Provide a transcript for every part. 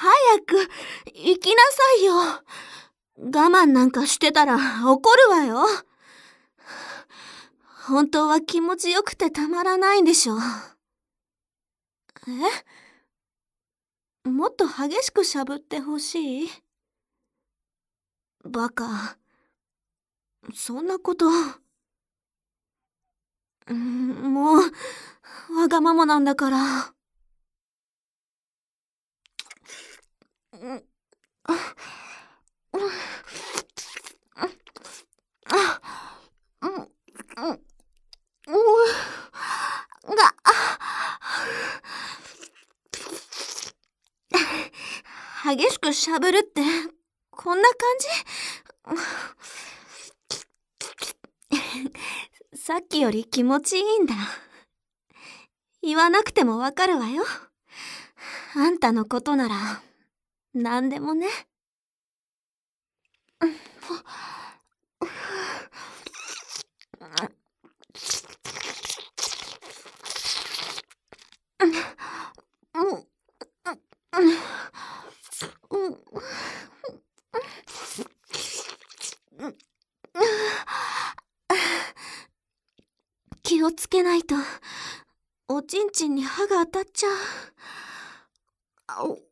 早く行きなさいよ。我慢なんかしてたら怒るわよ。本当は気持ちよくてたまらないんでしょ。もっと激しくしゃぶってほしい？バカ。そんなこと。もう、わがままなんだから。激しくしゃぶるってこんな感じ？さっきより気持ちいいんだ。言わなくてもわかるわよ。あんたのことなら何でもね。気をつけないとおちんちんに歯が当たっちゃう。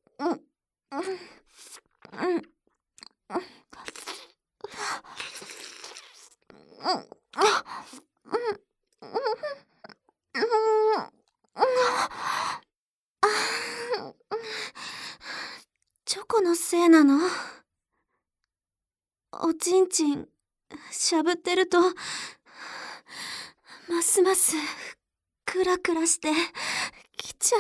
チョコのせいなの？おちんちんしゃぶってるとますますクラクラしてきちゃう。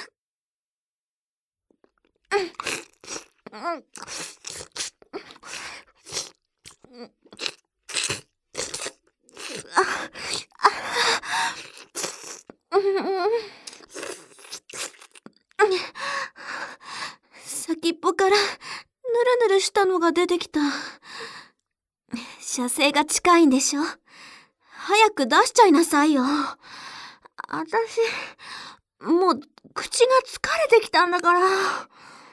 先っぽからぬるぬるしたのが出てきた。射精が近いんでしょ。早く出しちゃいなさいよ。私もう口が疲れてきたんだから。